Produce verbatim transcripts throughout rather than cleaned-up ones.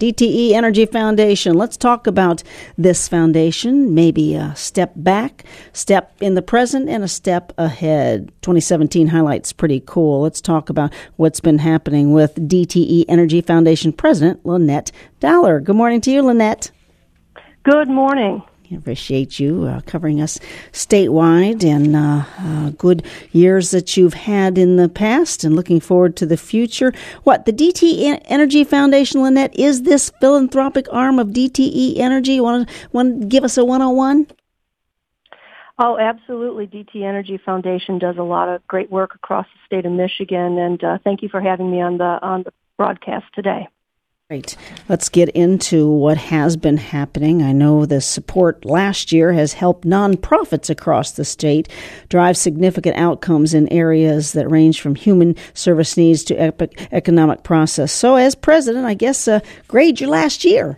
D T E Energy Foundation. Let's talk about this foundation, maybe a step back, step in the present, and a step ahead. twenty seventeen highlights pretty cool. Let's talk about what's been happening with D T E Energy Foundation President Lynette Dollar. Good morning to you, Lynette. Good morning. I appreciate you uh, covering us statewide and uh, uh, good years that you've had in the past and looking forward to the future. What, the D T E Energy Foundation, Lynette, is this philanthropic arm of D T E Energy? Want to, want to give us a one oh one? Oh, absolutely. D T E Energy Foundation does a lot of great work across the state of Michigan, and uh, thank you for having me on the on the broadcast today. Great. Let's get into what has been happening. I know the support last year has helped nonprofits across the state drive significant outcomes in areas that range from human service needs to epic economic process. So as president, I guess, uh, grade your last year.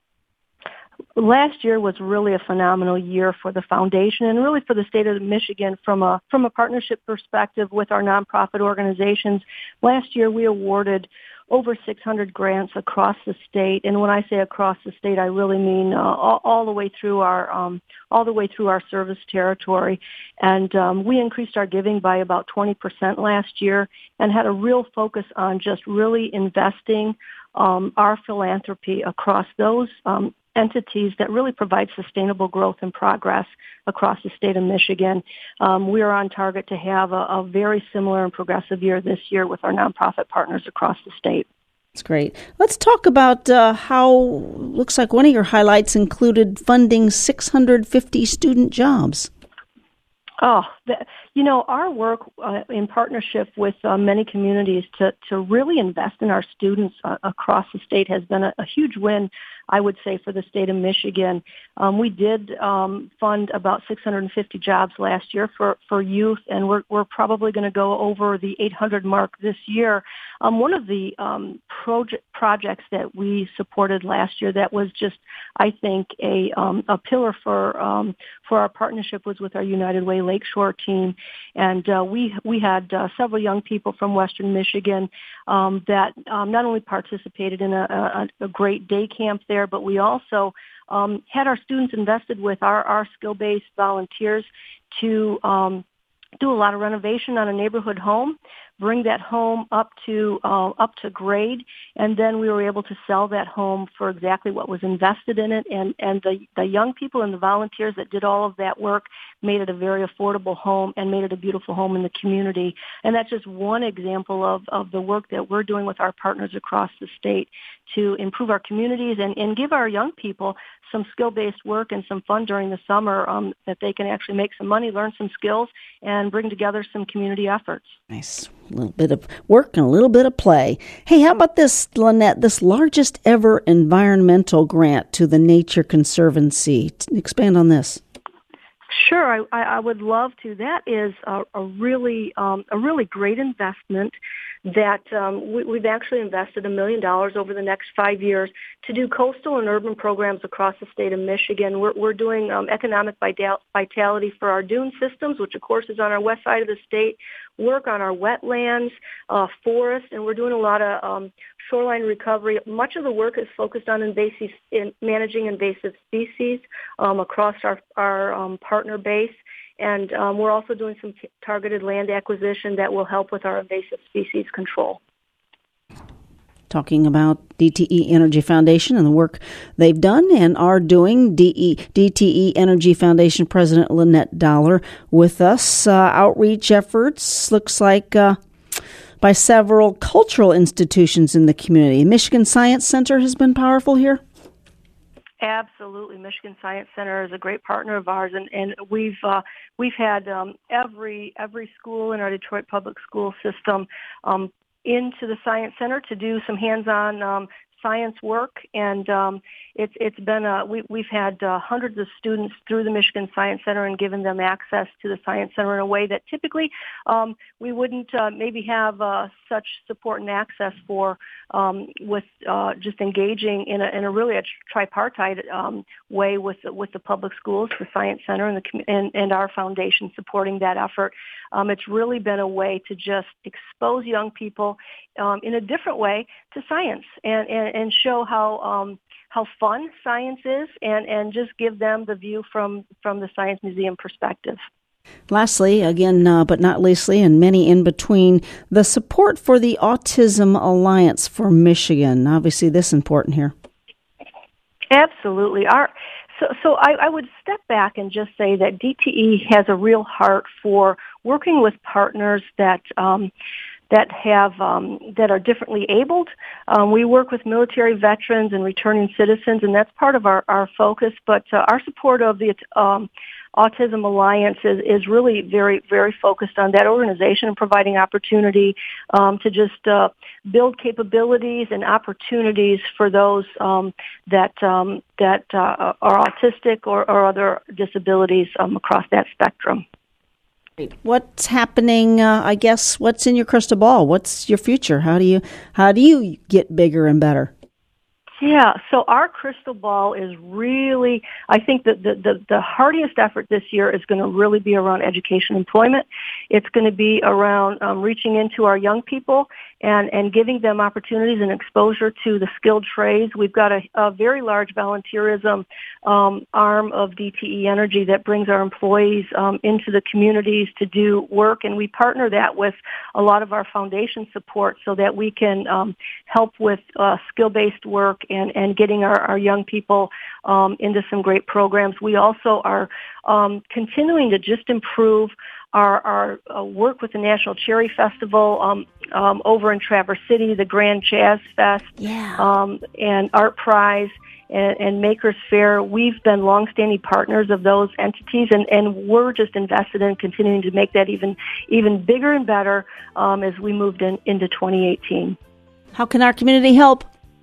Last year was really a phenomenal year for the foundation and really for the state of Michigan from a from a partnership perspective with our nonprofit organizations. Last year we awarded over six hundred grants across the state, and when I say across the state, I really mean uh, all, all the way through our um, all the way through our service territory. And um, we increased our giving by about twenty percent last year, and had a real focus on just really investing um, our philanthropy across those um, entities that really provide sustainable growth and progress across the state of Michigan. Um, we are on target to have a, a very similar and progressive year this year with our nonprofit partners across the state. That's great. Let's talk about uh, how, looks like one of your highlights included funding six hundred fifty student jobs. Oh, the, you know, our work uh, in partnership with uh, many communities to, to really invest in our students uh, across the state has been a, a huge win, I would say, for the state of Michigan. Um, we did um, fund about six hundred fifty jobs last year for, for youth, and we're, we're probably going to go over the eight hundred mark this year. Um, one of the um, project, projects that we supported last year that was just, I think, a, um, a pillar for um, for our partnership was with our United Way Lakeshore team. And uh, we we had uh, several young people from Western Michigan um, that um, not only participated in a, a, a great day camp there, but we also um, had our students invested with our, our skill-based volunteers to um, do a lot of renovation on a neighborhood home, bring that home up to uh, up to grade, and then we were able to sell that home for exactly what was invested in it. And, and the, the young people and the volunteers that did all of that work made it a very affordable home and made it a beautiful home in the community. And that's just one example of, of the work that we're doing with our partners across the state to improve our communities and, and give our young people some skill-based work and some fun during the summer um, that they can actually make some money, learn some skills, and bring together some community efforts. Nice. A little bit of work and a little bit of play. Hey, how about this, Lynette, this largest ever environmental grant to the Nature Conservancy? Expand on this. Sure, I, I would love to. That is a, a really um, a really great investment that um, we, we've actually invested a million dollars over the next five years to do coastal and urban programs across the state of Michigan. We're, we're doing um, economic vitality for our dune systems, which of course is on our west side of the state, work on our wetlands, uh, forests, and we're doing a lot of um, shoreline recovery. Much of the work is focused on invasive, in managing invasive species um, across our, our um, partner base. And um, we're also doing some t- targeted land acquisition that will help with our invasive species control. Talking about D T E Energy Foundation and the work they've done and are doing. D T E Energy Foundation President Lynette Dollar with us. Uh, outreach efforts, looks like uh, by several cultural institutions in the community. Michigan Science Center has been powerful here? Absolutely. Michigan Science Center is a great partner of ours, and, and we've uh, we've had um, every every school in our Detroit public school system um, into the Science Center to do some hands-on um, science work, and um, it's it's been a, we, we've had uh, hundreds of students through the Michigan Science Center and given them access to the Science Center in a way that typically um, we wouldn't uh, maybe have uh, such support and access for um, with uh, just engaging in a, in a really a tripartite um, way with with the public schools, the Science Center, and the and, and our foundation supporting that effort. Um, it's really been a way to just expose young people um, in a different way to science and, and, and show how um, how fun science is, and, and just give them the view from, from the Science Museum perspective. Lastly, again, uh, but not leastly, and many in between, the support for the Autism Alliance for Michigan. Obviously, this is important here. Absolutely. Our So, so I, I would step back and just say that D T E has a real heart for working with partners that um, that have um, that are differently abled. Um, we work with military veterans and returning citizens, and that's part of our, our focus. But uh, our support of the um, Autism Alliance is, is really very, very focused on that organization and providing opportunity um, to just uh, build capabilities and opportunities for those um, that um, that uh, are autistic or, or other disabilities um, across that spectrum. What's happening? Uh, I guess what's in your crystal ball? What's your future? How do you how do you get bigger and better? Yeah, so our crystal ball is really, I think that the, the, the heartiest effort this year is going to really be around education and employment. It's going to be around um, reaching into our young people and, and giving them opportunities and exposure to the skilled trades. We've got a, a very large volunteerism um, arm of D T E Energy that brings our employees um, into the communities to do work, and we partner that with a lot of our foundation support so that we can um, help with uh, skill-based work and, and getting our, our young people um, into some great programs. We also are um, continuing to just improve our, our uh, work with the National Cherry Festival um, um, over in Traverse City, the Grand Jazz Fest, yeah. um, and Art Prize and, and Makers Fair. We've been longstanding partners of those entities, and, and we're just invested in continuing to make that even even bigger and better um, as we moved in, into twenty eighteen. How can our community help?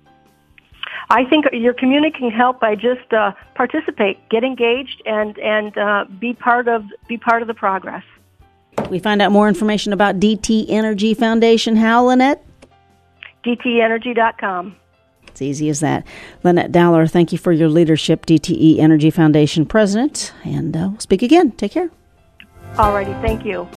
I think your community can help by just uh, participate, get engaged, and and uh, be part of be part of the progress. We find out more information about D T E Energy Foundation. How, Lynette? D T E energy dot com. It's easy as that. Lynette Dowler, thank you for your leadership, D T E Energy Foundation President, and uh, we'll speak again. Take care. All righty, thank you.